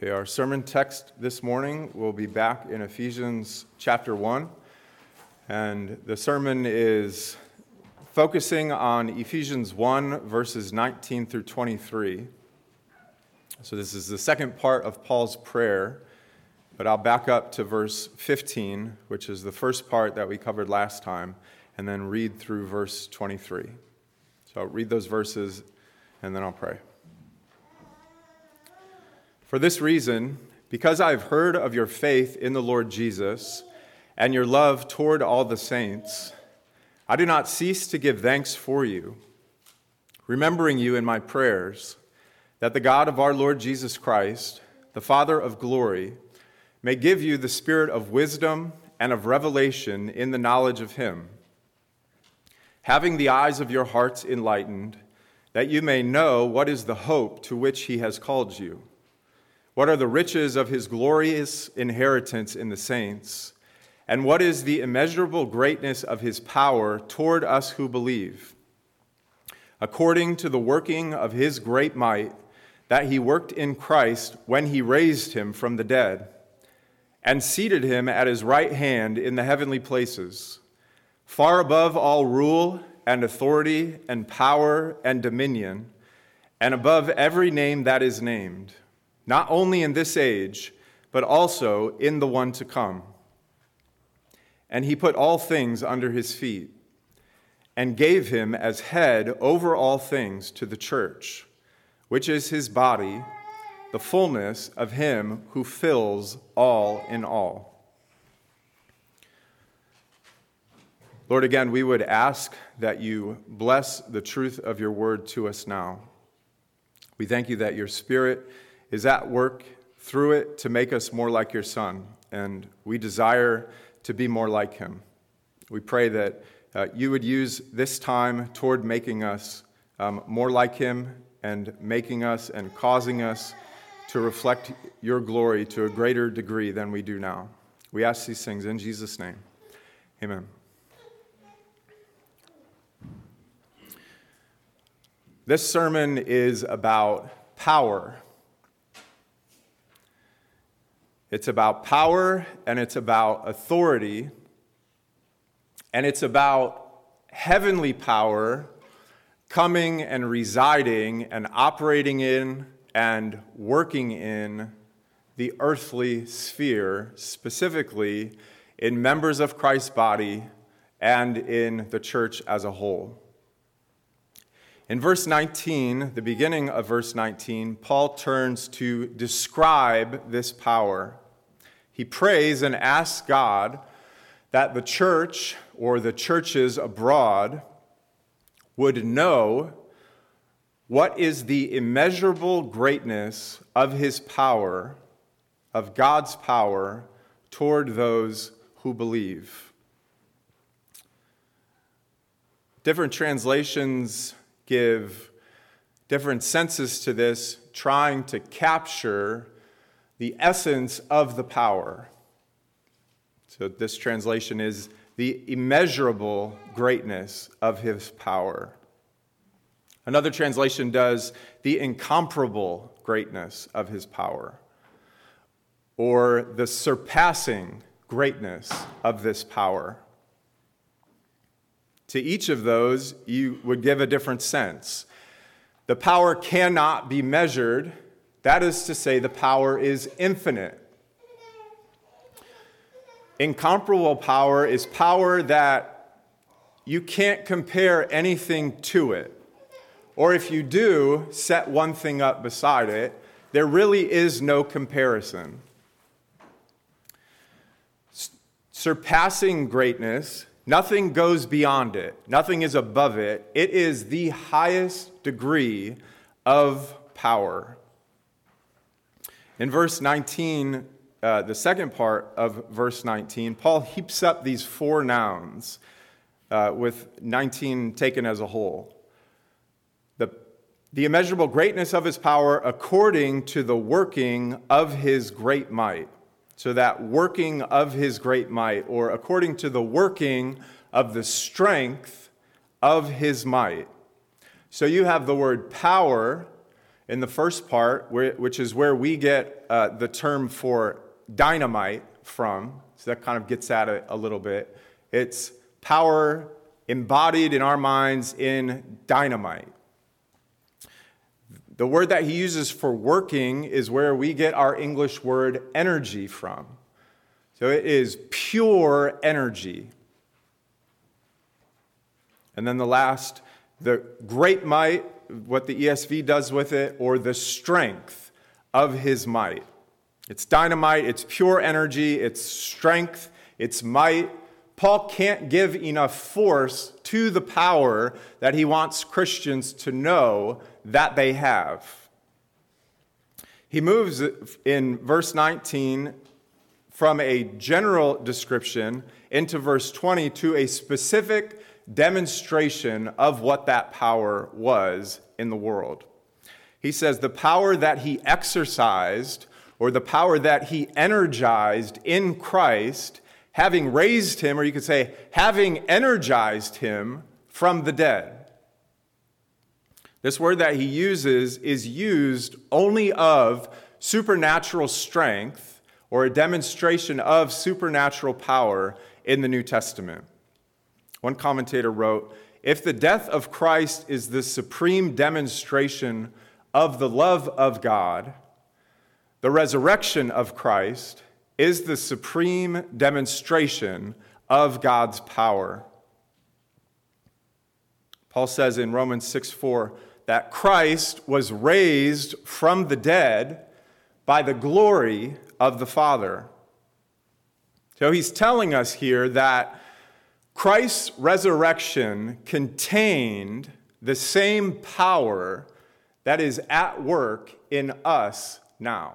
Okay, our sermon text this morning will be back in Ephesians chapter 1, and the sermon is focusing on Ephesians 1, verses 19 through 23. So this is the second part of Paul's prayer, but I'll back up to verse 15, which is the first part that we covered last time, and then read through verse 23. So I'll read those verses, and then I'll pray. For this reason, because I have heard of your faith in the Lord Jesus and your love toward all the saints, I do not cease to give thanks for you, remembering you in my prayers, that the God of our Lord Jesus Christ, the Father of glory, may give you the spirit of wisdom and of revelation in the knowledge of him, having the eyes of your hearts enlightened, that you may know what is the hope to which he has called you. What are the riches of his glorious inheritance in the saints? And what is the immeasurable greatness of his power toward us who believe? According to the working of his great might, that he worked in Christ when he raised him from the dead, and seated him at his right hand in the heavenly places, far above all rule and authority and power and dominion, and above every name that is named, not only in this age, but also in the one to come. And he put all things under his feet, and gave him as head over all things to the church, which is his body, the fullness of him who fills all in all. Lord, again, we would ask that you bless the truth of your word to us now. We thank you that your Spirit is at work through it to make us more like your Son, and we desire to be more like him. We pray that you would use this time toward making us more like him and making us and causing us to reflect your glory to a greater degree than we do now. We ask these things in Jesus' name. Amen. This sermon is about power. It's about power, and it's about authority, and it's about heavenly power coming and residing and operating in and working in the earthly sphere, specifically in members of Christ's body and in the church as a whole. In verse 19, the beginning of verse 19, Paul turns to describe this power. He prays and asks God that the church or the churches abroad would know what is the immeasurable greatness of his power, of God's power, toward those who believe. Different translations give different senses to this, trying to capture the essence of the power. So this translation is the immeasurable greatness of his power. Another translation does the incomparable greatness of his power, or the surpassing greatness of this power. To each of those, you would give a different sense. The power cannot be measured. That is to say, the power is infinite. Incomparable power is power that you can't compare anything to it. Or if you do, set one thing up beside it, there really is no comparison. Surpassing greatness, nothing goes beyond it. Nothing is above it. It is the highest degree of power. In verse 19, the second part of verse 19, Paul heaps up these four nouns, with 19 taken as a whole. The immeasurable greatness of his power according to the working of his great might. So that working of his great might, or according to the working of the strength of his might. So you have the word power In the first part, which is where we get the term for dynamite from, so that kind of gets at it a little bit. It's power embodied in our minds in dynamite. The word that he uses for working is where we get our English word energy from. So it is pure energy. And then the great might, what the ESV does with it, or the strength of his might. It's dynamite, it's pure energy, it's strength, it's might. Paul can't give enough force to the power that he wants Christians to know that they have. He moves in verse 19 from a general description into verse 20 to a specific demonstration of what that power was in the world. He says the power that he exercised, or the power that he energized in Christ, having raised him, or you could say, having energized him from the dead. This word that he uses is used only of supernatural strength, or a demonstration of supernatural power in the New Testament. One commentator wrote, "If the death of Christ is the supreme demonstration of the love of God, the resurrection of Christ is the supreme demonstration of God's power." Paul says in Romans 6:4 that Christ was raised from the dead by the glory of the Father. So he's telling us here that Christ's resurrection contained the same power that is at work in us now.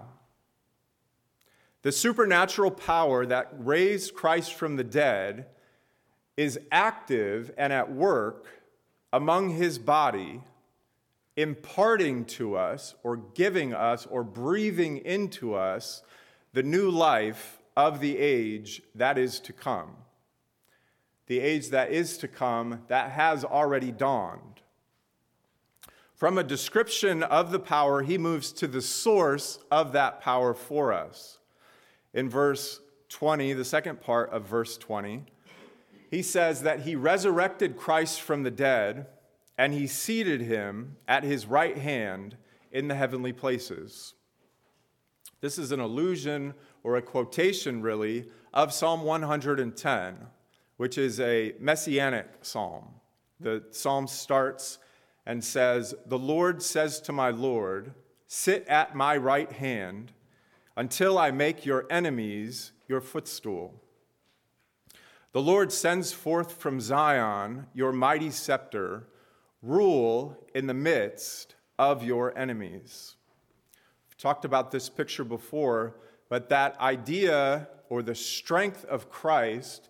The supernatural power that raised Christ from the dead is active and at work among his body, imparting to us or giving us or breathing into us the new life of the age that is to come. The age that is to come that has already dawned. From a description of the power, he moves to the source of that power for us. In verse 20, the second part of verse 20, he says that he resurrected Christ from the dead, and he seated him at his right hand in the heavenly places. This is an allusion, or a quotation really, of Psalm 110, which is a messianic psalm. The psalm starts and says, "The Lord says to my Lord, sit at my right hand until I make your enemies your footstool. The Lord sends forth from Zion your mighty scepter, rule in the midst of your enemies." We've talked about this picture before, but that idea or the strength of Christ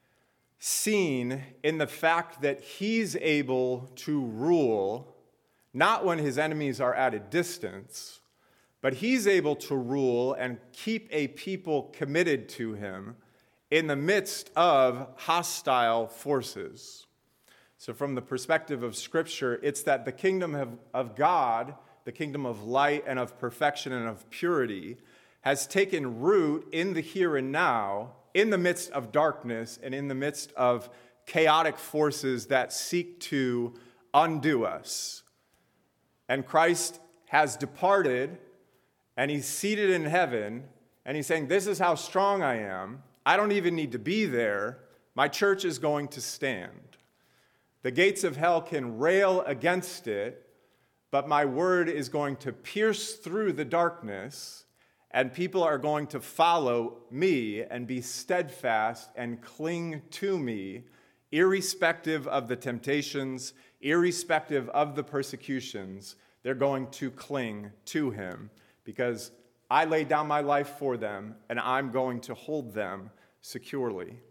seen in the fact that he's able to rule, not when his enemies are at a distance, but he's able to rule and keep a people committed to him in the midst of hostile forces. So from the perspective of Scripture, it's that the kingdom of God, the kingdom of light and of perfection and of purity, has taken root in the here and now, in the midst of darkness and in the midst of chaotic forces that seek to undo us. And Christ has departed, and he's seated in heaven, and he's saying, this is how strong I am. I don't even need to be there. My church is going to stand. The gates of hell can rail against it, but my word is going to pierce through the darkness, and people are going to follow me and be steadfast and cling to me, irrespective of the temptations, irrespective of the persecutions. They're going to cling to him because I laid down my life for them, and I'm going to hold them securely.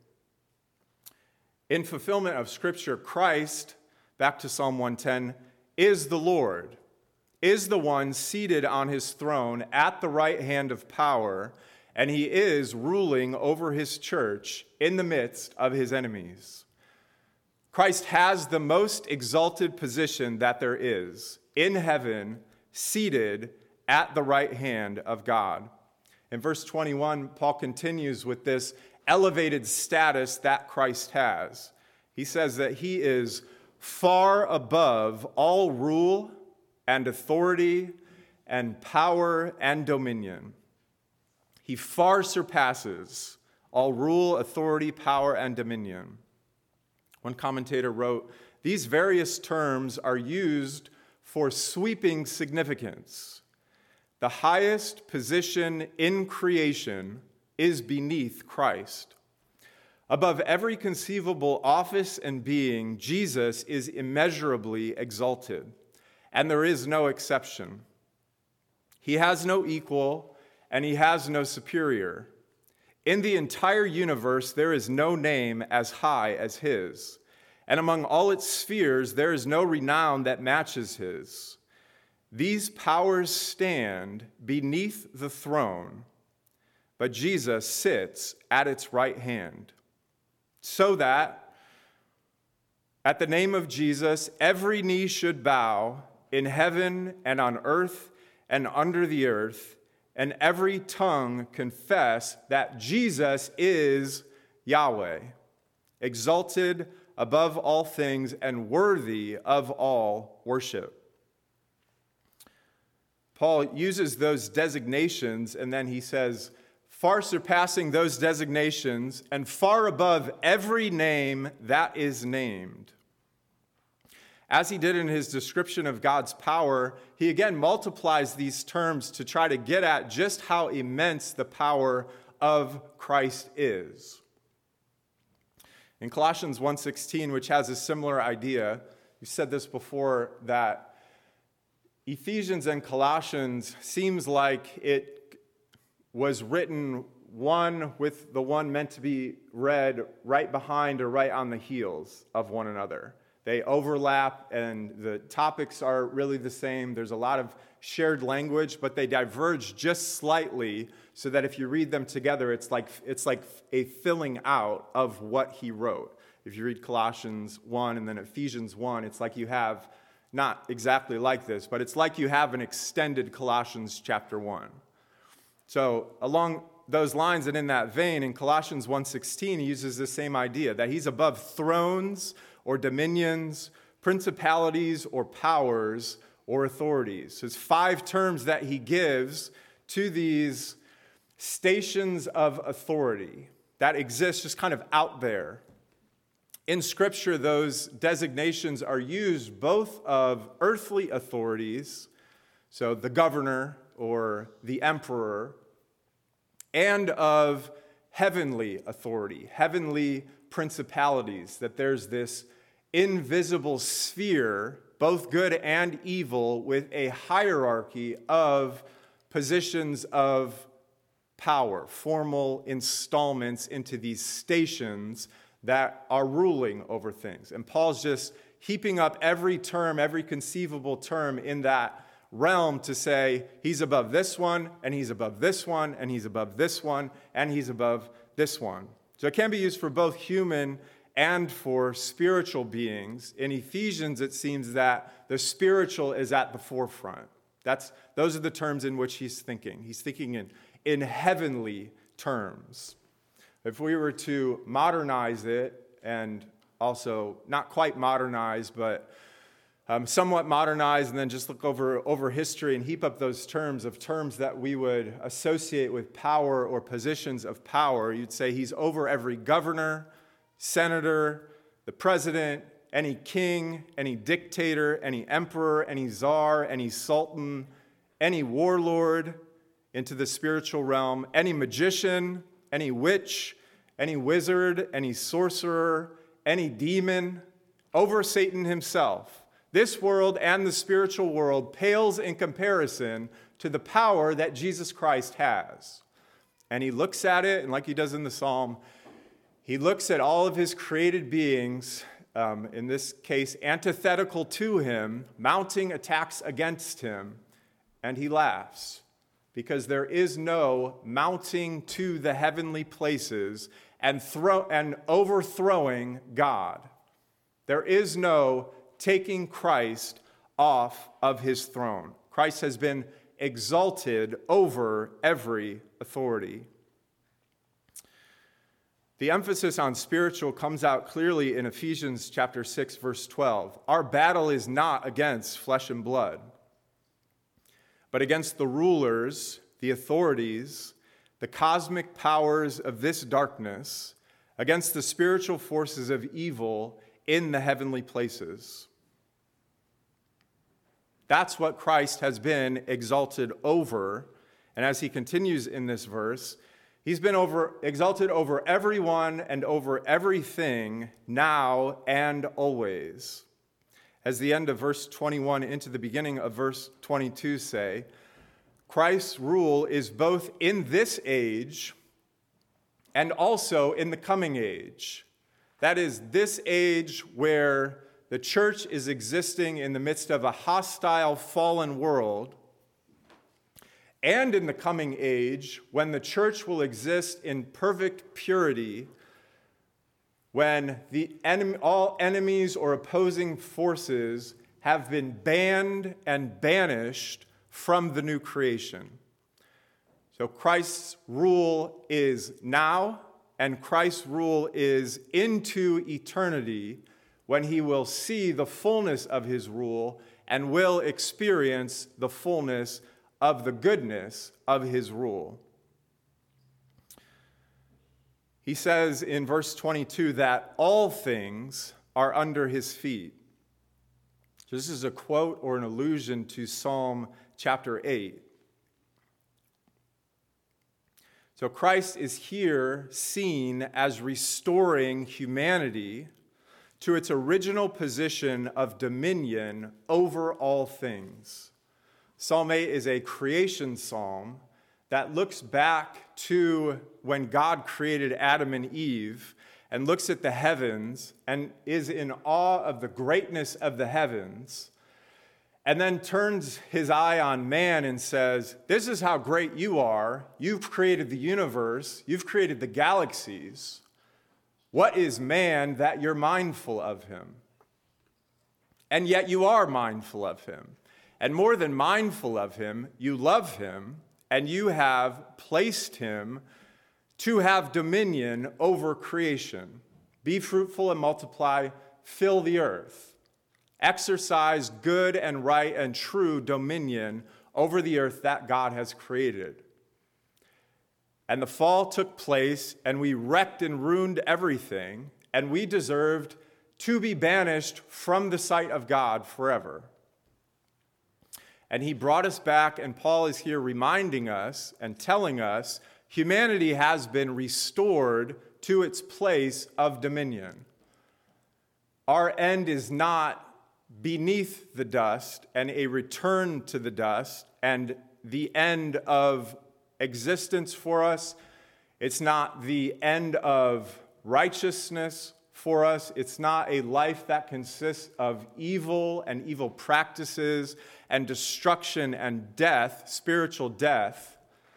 In fulfillment of Scripture, Christ, back to Psalm 110, is the Lord, is the one seated on his throne at the right hand of power, and he is ruling over his church in the midst of his enemies. Christ has the most exalted position that there is in heaven, seated at the right hand of God. In verse 21, Paul continues with this elevated status that Christ has. He says that he is far above all rule and authority and power and dominion. He far surpasses all rule, authority, power, and dominion. One commentator wrote, "These various terms are used for sweeping significance. The highest position in creation is beneath Christ. Above every conceivable office and being, Jesus is immeasurably exalted, and there is no exception. He has no equal, and he has no superior. In the entire universe, there is no name as high as his, and among all its spheres, there is no renown that matches his. These powers stand beneath the throne, but Jesus sits at its right hand, so that at the name of Jesus, every knee should bow in heaven and on earth and under the earth, and every tongue confess that Jesus is Yahweh, exalted above all things and worthy of all worship." Paul uses those designations, and then he says, far surpassing those designations and far above every name that is named. As he did in his description of God's power, he again multiplies these terms to try to get at just how immense the power of Christ is. In Colossians 1:16, which has a similar idea, you said this before, that Ephesians and Colossians seems like it was written one with the one meant to be read right behind or right on the heels of one another. They overlap and the topics are really the same. There's a lot of shared language, but they diverge just slightly so that if you read them together, it's like a filling out of what he wrote. If you read Colossians 1 and then Ephesians 1, it's like you have, not exactly like this, but it's like you have an extended Colossians chapter 1. So along those lines and in that vein, in Colossians 1:16, he uses the same idea, that he's above thrones or dominions, principalities or powers or authorities. So it's 5 terms that he gives to these stations of authority that exist just kind of out there. In Scripture, those designations are used both of earthly authorities, so the governor or the emperor, and of heavenly authority, heavenly principalities, that there's this invisible sphere, both good and evil, with a hierarchy of positions of power, formal installments into these stations that are ruling over things. And Paul's just heaping up every term, every conceivable term in that realm to say he's above this one, and he's above this one, and he's above this one, and he's above this one. So it can be used for both human and for spiritual beings. In Ephesians, it seems that the spiritual is at the forefront. Those are the terms in which he's thinking. He's thinking in heavenly terms. If we were to modernize it, and also not quite modernize, but somewhat modernize, and then just look over history and heap up those terms that we would associate with power or positions of power, you'd say he's over every governor, senator, the president, any king, any dictator, any emperor, any czar, any sultan, any warlord into the spiritual realm, any magician, any witch, any wizard, any sorcerer, any demon, over Satan himself. This world and the spiritual world pales in comparison to the power that Jesus Christ has. And he looks at it, and like he does in the psalm, he looks at all of his created beings, in this case antithetical to him, mounting attacks against him, and he laughs. Because there is no mounting to the heavenly places and overthrowing God. There is no taking Christ off of his throne. Christ has been exalted over every authority. The emphasis on spiritual comes out clearly in Ephesians chapter 6, verse 12. Our battle is not against flesh and blood, but against the rulers, the authorities, the cosmic powers of this darkness, against the spiritual forces of evil in the heavenly places. That's what Christ has been exalted over. And as he continues in this verse, he's been exalted over everyone and over everything now and always. As the end of verse 21 into the beginning of verse 22 say, Christ's rule is both in this age and also in the coming age. That is, this age where the church is existing in the midst of a hostile, fallen world, and in the coming age when the church will exist in perfect purity, when all enemies or opposing forces have been banned and banished from the new creation. So Christ's rule is now, and Christ's rule is into eternity, when he will see the fullness of his rule and will experience the fullness of the goodness of his rule. He says in verse 22 that all things are under his feet. So this is a quote or an allusion to Psalm chapter 8. So Christ is here seen as restoring humanity to its original position of dominion over all things. Psalm 8 is a creation psalm that looks back to when God created Adam and Eve and looks at the heavens and is in awe of the greatness of the heavens, and then turns his eye on man and says, this is how great you are. You've created the universe. You've created the galaxies. What is man that you're mindful of him? And yet you are mindful of him. And more than mindful of him, you love him, and you have placed him to have dominion over creation. Be fruitful and multiply, fill the earth. Exercise good and right and true dominion over the earth that God has created. And the fall took place, and we wrecked and ruined everything, and we deserved to be banished from the sight of God forever. And he brought us back, and Paul is here reminding us and telling us humanity has been restored to its place of dominion. Our end is not beneath the dust and a return to the dust and the end of existence for us. It's not the end of righteousness for us. It's not a life that consists of evil and evil practices and destruction and death, spiritual death.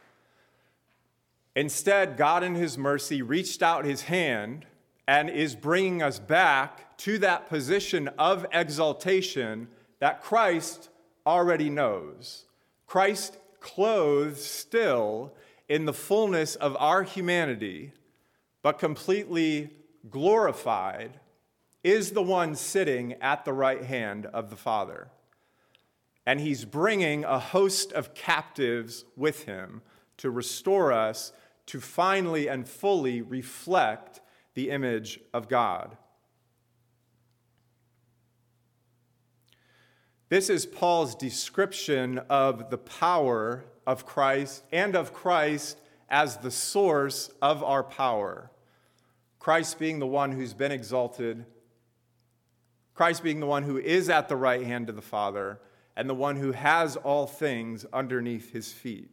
Instead, God in his mercy reached out his hand and is bringing us back to that position of exaltation that Christ already knows. Christ, clothed still in the fullness of our humanity, but completely glorified, is the one sitting at the right hand of the Father. And he's bringing a host of captives with him to restore us to finally and fully reflect the image of God. This is Paul's description of the power of Christ and of Christ as the source of our power. Christ being the one who's been exalted, Christ being the one who is at the right hand of the Father, and the one who has all things underneath his feet.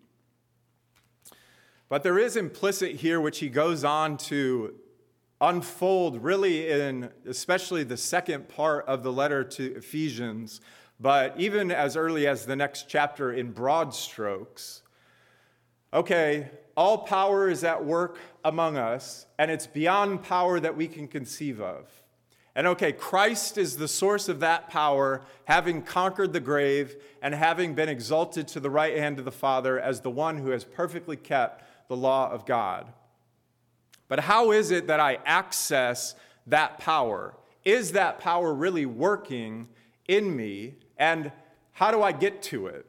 But there is implicit here, which he goes on to unfold really in especially the second part of the letter to Ephesians, but even as early as the next chapter in broad strokes. Okay, all power is at work among us, and it's beyond power that we can conceive of. And okay, Christ is the source of that power, having conquered the grave and having been exalted to the right hand of the Father as the one who has perfectly kept the law of God. But how is it that I access that power? Is that power really working in me? And how do I get to it?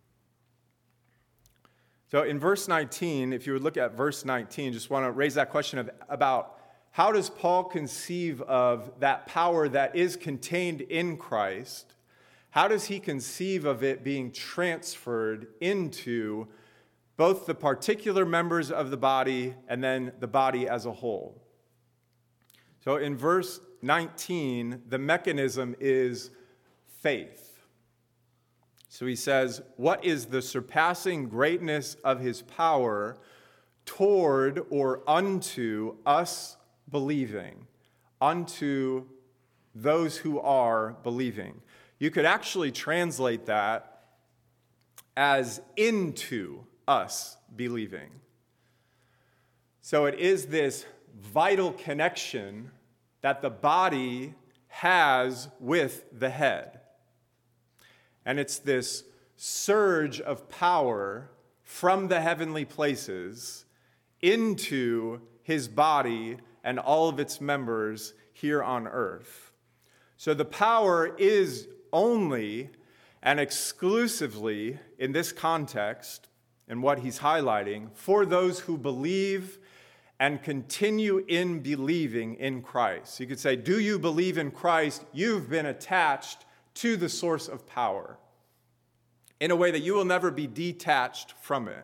So in verse 19, if you would look at verse 19, just want to raise that question about how does Paul conceive of that power that is contained in Christ? How does he conceive of it being transferred into both the particular members of the body and then the body as a whole? So in verse 19, the mechanism is faith. So he says, what is the surpassing greatness of his power toward or unto us believing, unto those who are believing? You could actually translate that as into us believing. So it is this vital connection that the body has with the head. And it's this surge of power from the heavenly places into his body and all of its members here on earth. So the power is only and exclusively, in this context, and what he's highlighting, for those who believe and continue in believing in Christ. You could say, do you believe in Christ? You've been attached to the source of power in a way that you will never be detached from it.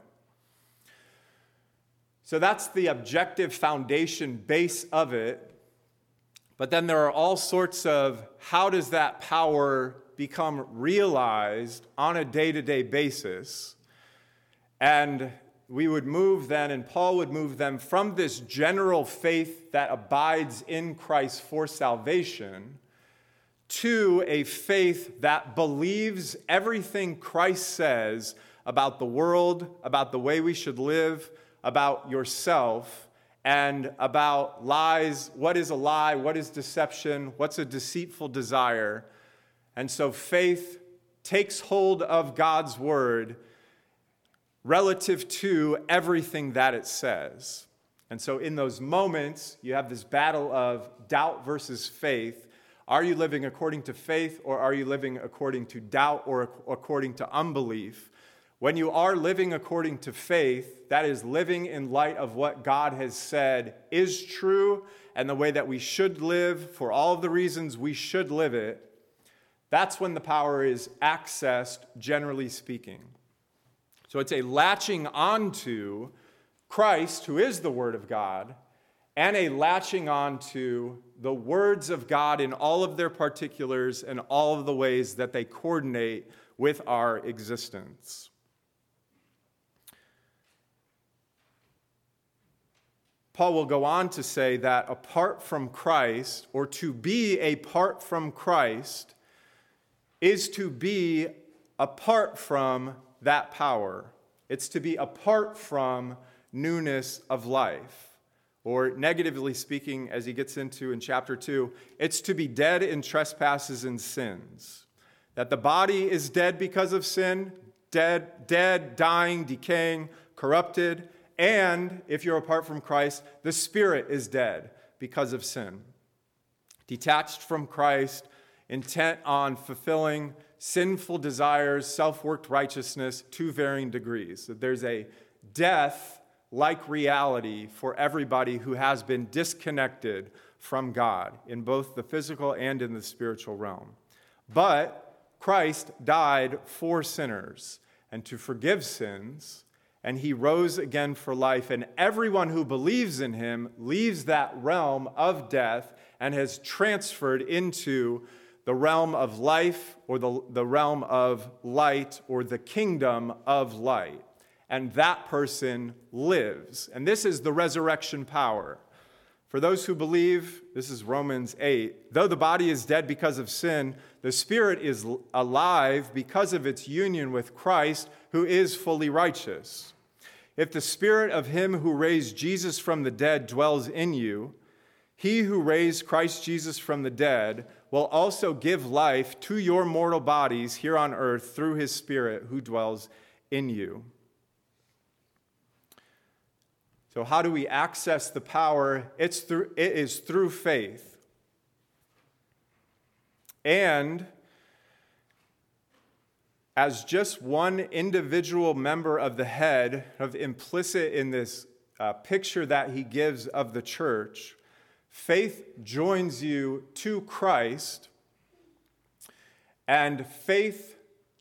So that's the objective foundation base of it. But then there are all sorts of how does that power become realized on a day-to-day basis. And we would move then, and Paul would move them from this general faith that abides in Christ for salvation to a faith that believes everything Christ says about the world, about the way we should live, about yourself, and about lies. What is a lie? What is deception? What's a deceitful desire? And so faith takes hold of God's word relative to everything that it says. And so in those moments, you have this battle of doubt versus faith. Are you living according to faith, or are you living according to doubt or according to unbelief? When you are living according to faith, that is living in light of what God has said is true and the way that we should live for all of the reasons we should live it. That's when the power is accessed, generally speaking. So it's a latching onto Christ, who is the Word of God, and a latching onto the words of God in all of their particulars and all of the ways that they coordinate with our existence. Paul will go on to say that apart from Christ, or to be apart from Christ, is to be apart from that power. It's to be apart from newness of life. Or negatively speaking, as he gets into in chapter 2, it's to be dead in trespasses and sins. That the body is dead because of sin, dead, dying, decaying, corrupted. And if you're apart from Christ, the spirit is dead because of sin. Detached from Christ, intent on fulfilling sinful desires, self-worked righteousness to varying degrees. That there's a death-like reality for everybody who has been disconnected from God in both the physical and in the spiritual realm. But Christ died for sinners and to forgive sins, and he rose again for life, and everyone who believes in him leaves that realm of death and has transferred into the realm of life, or the realm of light, or the kingdom of light. And that person lives. And this is the resurrection power. For those who believe, this is Romans 8, though the body is dead because of sin, the spirit is alive because of its union with Christ, who is fully righteous. If the spirit of him who raised Jesus from the dead dwells in you, He who raised Christ Jesus from the dead will also give life to your mortal bodies here on earth through his Spirit who dwells in you. So how do we access the power? It is through faith. And as just one individual member of the head, implicit in this picture that he gives of the church, faith joins you to Christ, and faith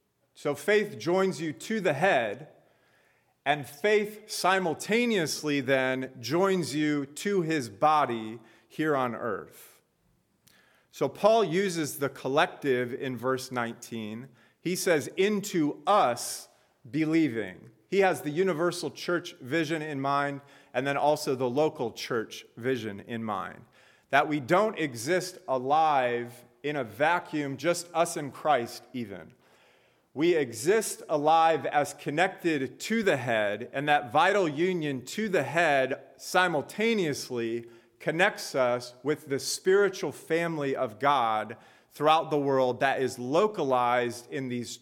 joins you to the head, and faith simultaneously then joins you to his body here on earth. So Paul uses the collective in verse 19. He says, into us believing. He has the universal church vision in mind, and then also the local church vision in mind. That we don't exist alive in a vacuum, just us and Christ even. We exist alive as connected to the head, and that vital union to the head simultaneously connects us with the spiritual family of God throughout the world that is localized in these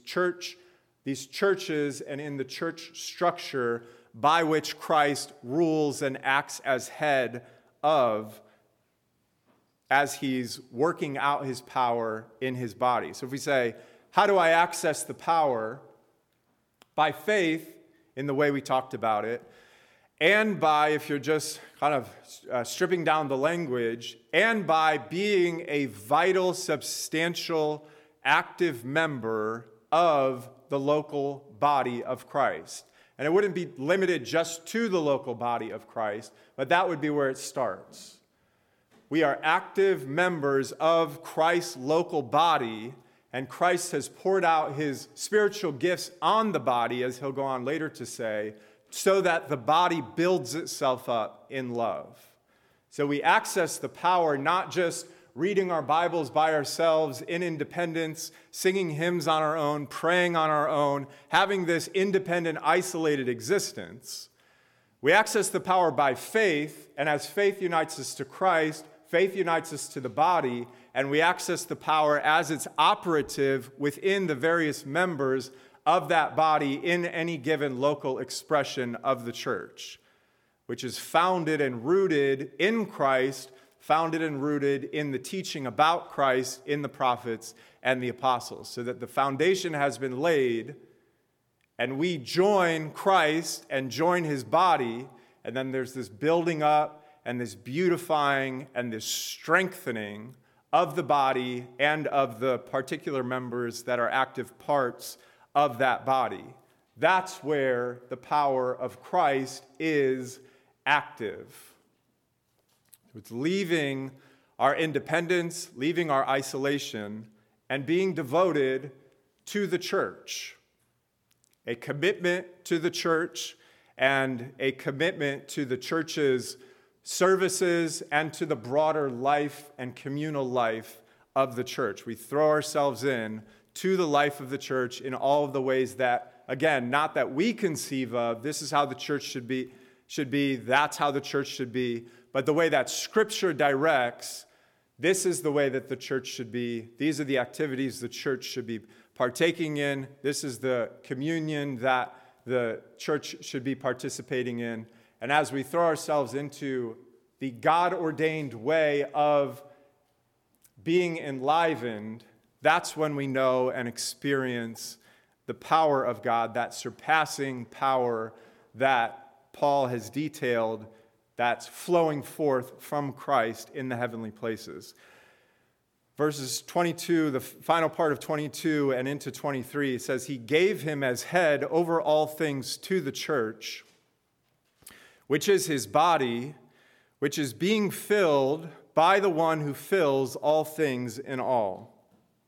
churches and in the church structure by which Christ rules and acts as head of, as he's working out his power in his body. So if we say, how do I access the power? By faith, in the way we talked about it, and by, if you're just kind of stripping down the language, and by being a vital, substantial, active member of the local body of Christ. And it wouldn't be limited just to the local body of Christ, but that would be where it starts. We are active members of Christ's local body, and Christ has poured out his spiritual gifts on the body, as he'll go on later to say, so that the body builds itself up in love. So we access the power not just reading our Bibles by ourselves in independence, singing hymns on our own, praying on our own, having this independent, isolated existence. We access the power by faith, and as faith unites us to Christ, faith unites us to the body, and we access the power as it's operative within the various members of that body in any given local expression of the church, which is founded and rooted in Christ, founded and rooted in the teaching about Christ in the prophets and the apostles, so that the foundation has been laid, and we join Christ and join his body, and then there's this building up and this beautifying and this strengthening of the body and of the particular members that are active parts of that body. That's where the power of Christ is active. It's leaving our independence, leaving our isolation, and being devoted to the church. A commitment to the church and a commitment to the church's services and to the broader life and communal life of the church. We throw ourselves in to the life of the church in all of the ways that, again, not that we conceive of, this is how the church should be, that's how the church should be, but the way that Scripture directs, this is the way that the church should be. These are the activities the church should be partaking in. This is the communion that the church should be participating in. And as we throw ourselves into the God-ordained way of being enlivened, that's when we know and experience the power of God, that surpassing power that Paul has detailed, that's flowing forth from Christ in the heavenly places. Verses 22, the final part of 22 and into 23, says, he gave him as head over all things to the church, which is his body, which is being filled by the one who fills all things in all.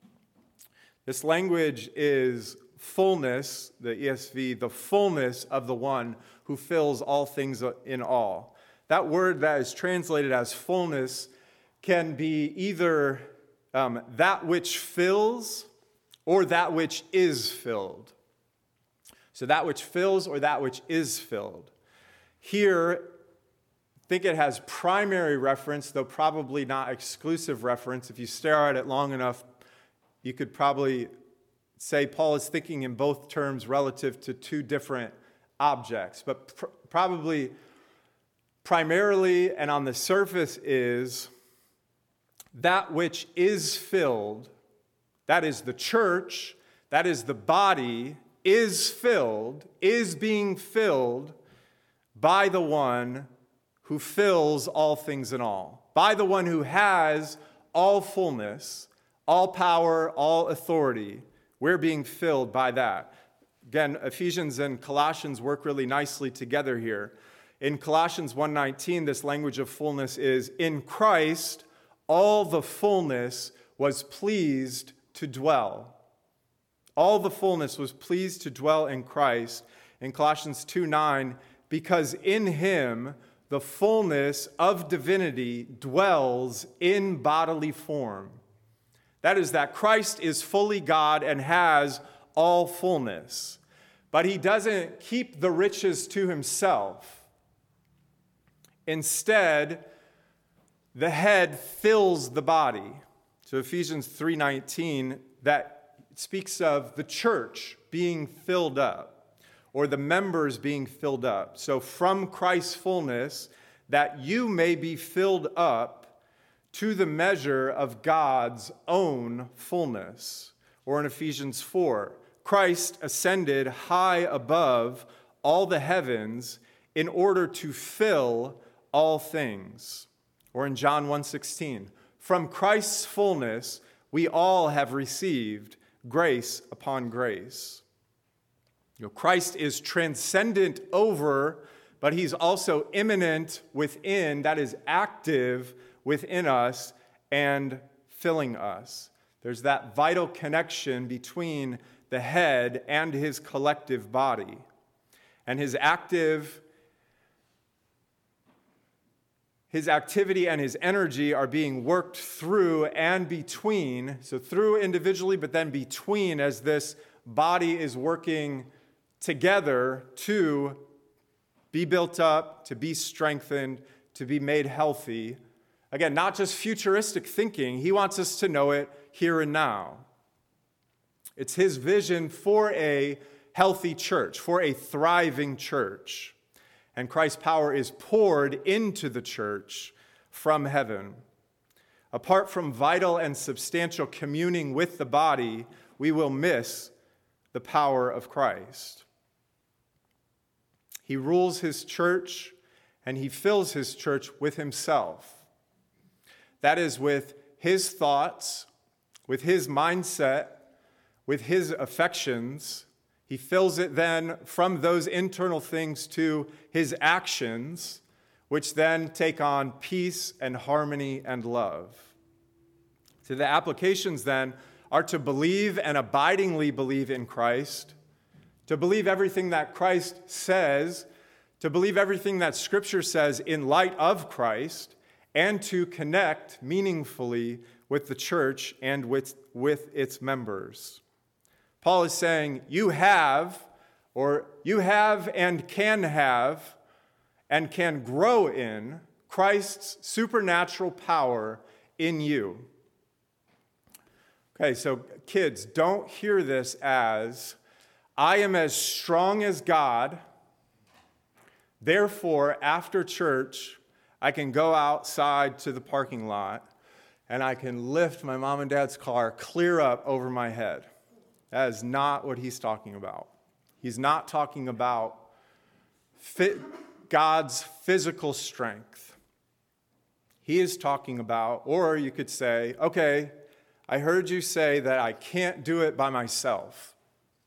This language is fullness, the ESV, the fullness of the one who fills all things in all. That word that is translated as fullness can be either that which fills or that which is filled. So that which fills or that which is filled. Here, think it has primary reference, though probably not exclusive reference. If you stare at it long enough, you could probably say Paul is thinking in both terms relative to two different objects. But probably primarily and on the surface is that which is filled, that is the church, that is the body, is filled, is being filled by the one who fills all things in all, by the one who has all fullness, all power, all authority. We're being filled by that. Again, Ephesians and Colossians work really nicely together here. In Colossians 1:19, this language of fullness is, in Christ, all the fullness was pleased to dwell. All the fullness was pleased to dwell in Christ. In Colossians 2:9, because in him the fullness of divinity dwells in bodily form. That is, that Christ is fully God and has all fullness. But he doesn't keep the riches to himself. Instead, the head fills the body. So Ephesians 3:19, that speaks of the church being filled up, or the members being filled up. So from Christ's fullness, that you may be filled up to the measure of God's own fullness. Or in Ephesians 4, Christ ascended high above all the heavens in order to fill all things. Or in John 1:16, from Christ's fullness we all have received grace upon grace. Christ is transcendent over, but he's also immanent within, that is active within us and filling us. There's that vital connection between the head and his collective body. And his activity and his energy are being worked through and between, so through individually, but then between, as this body is working together to be built up, to be strengthened, to be made healthy. Again, not just futuristic thinking. He wants us to know it here and now. It's his vision for a healthy church, for a thriving church. And Christ's power is poured into the church from heaven. Apart from vital and substantial communing with the body, we will miss the power of Christ. He rules his church and he fills his church with himself. That is, with his thoughts, with his mindset, with his affections. He fills it then from those internal things to his actions, which then take on peace and harmony and love. So the applications then are to believe and abidingly believe in Christ, to believe everything that Christ says, to believe everything that Scripture says in light of Christ, and to connect meaningfully with the church and with its members. Paul is saying, you have and can grow in Christ's supernatural power in you. Okay, so kids, don't hear this as, I am as strong as God, therefore, after church, I can go outside to the parking lot and I can lift my mom and dad's car clear up over my head. That is not what he's talking about. He's not talking about God's physical strength. He is talking about, or you could say, okay, I heard you say that I can't do it by myself.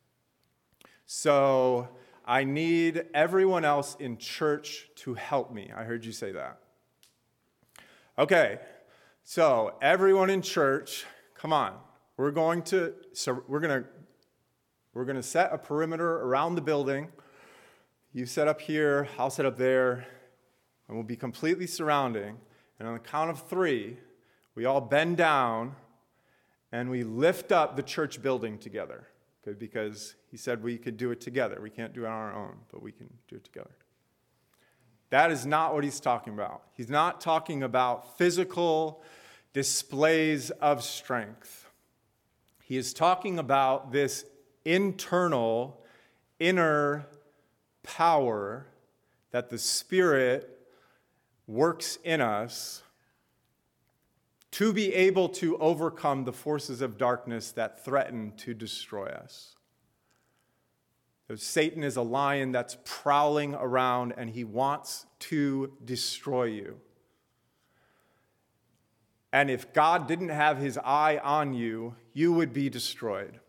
So I need everyone else in church to help me. I heard you say that. Okay, so everyone in church, come on. We're going to set a perimeter around the building. You set up here, I'll set up there, and we'll be completely surrounding. And on the count of 3, we all bend down and we lift up the church building together. Okay, because he said we could do it together. We can't do it on our own, but we can do it together. That is not what he's talking about. He's not talking about physical displays of strength. He is talking about this internal, inner power that the Spirit works in us to be able to overcome the forces of darkness that threaten to destroy us. Satan is a lion that's prowling around, and he wants to destroy you. And if God didn't have his eye on you, you would be destroyed.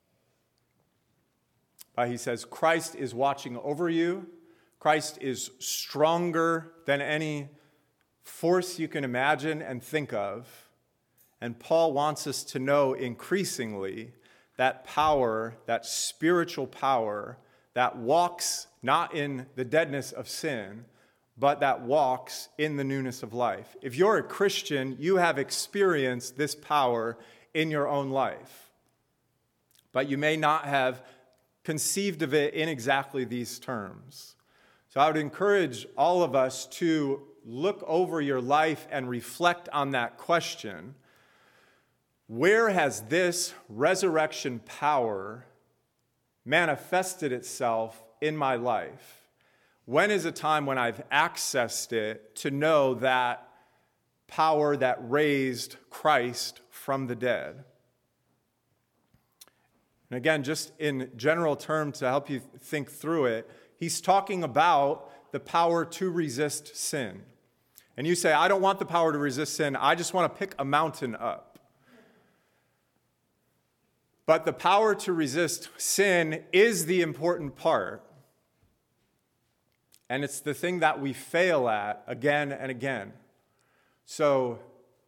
But he says Christ is watching over you. Christ is stronger than any force you can imagine and think of. And Paul wants us to know increasingly that power, that spiritual power that walks not in the deadness of sin, but that walks in the newness of life. If you're a Christian, you have experienced this power in your own life. But you may not have conceived of it in exactly these terms. So I would encourage all of us to look over your life and reflect on that question. Where has this resurrection power manifested itself in my life? When is a time when I've accessed it to know that power that raised Christ from the dead? And again, just in general terms to help you think through it, he's talking about the power to resist sin. And you say, I don't want the power to resist sin. I just want to pick a mountain up. But the power to resist sin is the important part. And it's the thing that we fail at again and again. So,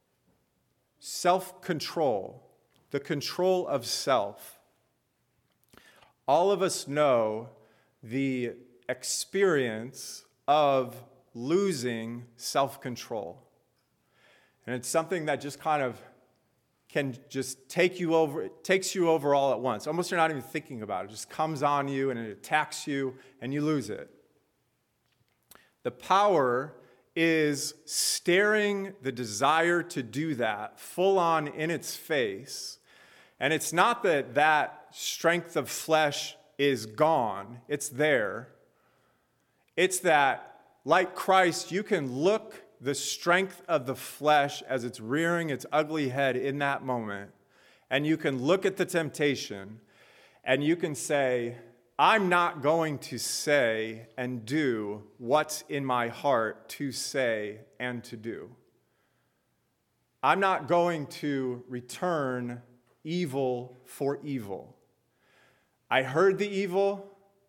self-control, the control of self. All of us know the experience of losing self-control. And it's something that just kind of can just take you over, it takes you over all at once. Almost you're not even thinking about it. It just comes on you and it attacks you and you lose it. The power is staring the desire to do that full on in its face. And it's not that that strength of flesh is gone. It's there. It's that, like Christ, you can look the strength of the flesh as it's rearing its ugly head in that moment, and you can look at the temptation, and you can say, I'm not going to say and do what's in my heart to say and to do. I'm not going to return evil for evil. I heard the evil.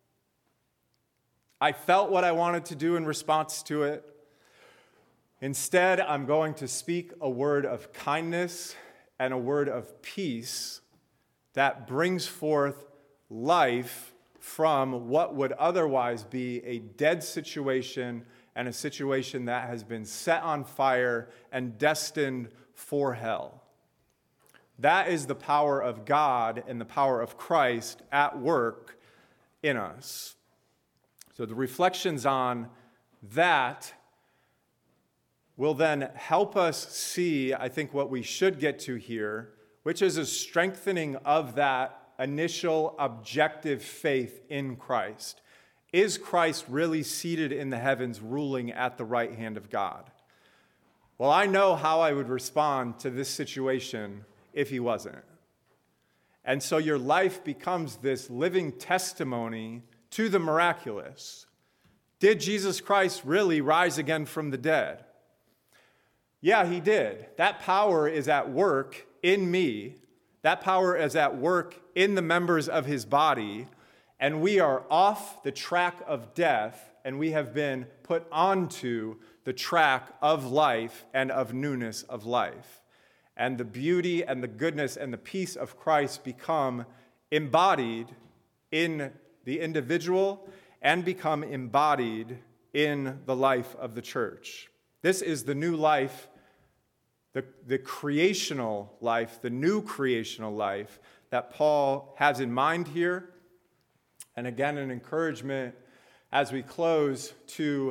I felt what I wanted to do in response to it. Instead, I'm going to speak a word of kindness and a word of peace that brings forth life from what would otherwise be a dead situation and a situation that has been set on fire and destined for hell. That is the power of God and the power of Christ at work in us. So the reflections on that will then help us see, I think, what we should get to here, which is a strengthening of that initial objective faith in Christ. Is Christ really seated in the heavens, ruling at the right hand of God? Well, I know how I would respond to this situation if he wasn't. And so your life becomes this living testimony to the miraculous. Did Jesus Christ really rise again from the dead? Yeah, he did. That power is at work in me. That power is at work in the members of his body. And we are off the track of death, and we have been put onto the track of life and of newness of life. And the beauty and the goodness and the peace of Christ become embodied in the individual and become embodied in the life of the church. This is the new life, the creational life, the new creational life that Paul has in mind here. And again, an encouragement as we close to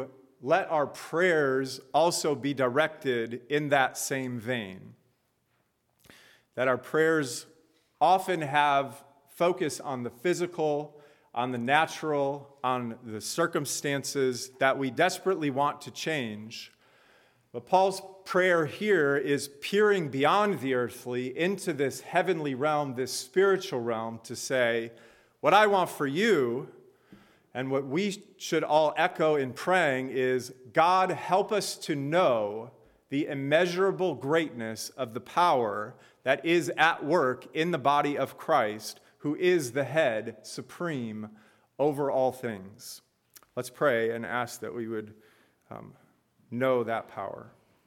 let our prayers also be directed in that same vein. That our prayers often have focus on the physical, on the natural, on the circumstances that we desperately want to change. But Paul's prayer here is peering beyond the earthly into this heavenly realm, this spiritual realm, to say, what I want for you, and what we should all echo in praying, is, God, help us to know the immeasurable greatness of the power that is at work in the body of Christ, who is the head supreme over all things. Let's pray and ask that we would know that power.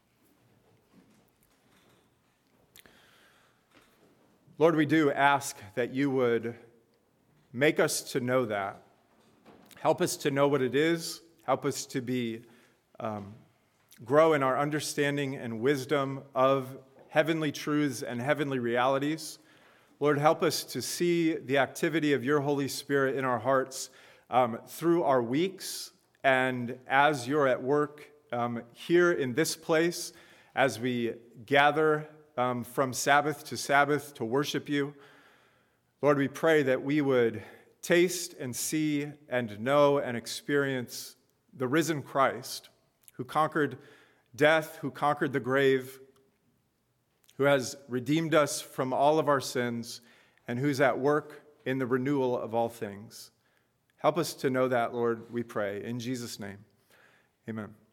Lord, we do ask that you would make us to know that. Help us to know what it is. Help us to grow in our understanding and wisdom of heavenly truths and heavenly realities. Lord, help us to see the activity of your Holy Spirit in our hearts through our weeks, and as you're at work here in this place, as we gather from Sabbath to worship you. Lord, we pray that we would taste and see and know and experience the risen Christ, who conquered death, who conquered the grave, who has redeemed us from all of our sins, and who's at work in the renewal of all things. Help us to know that, Lord, we pray. In Jesus' name, amen.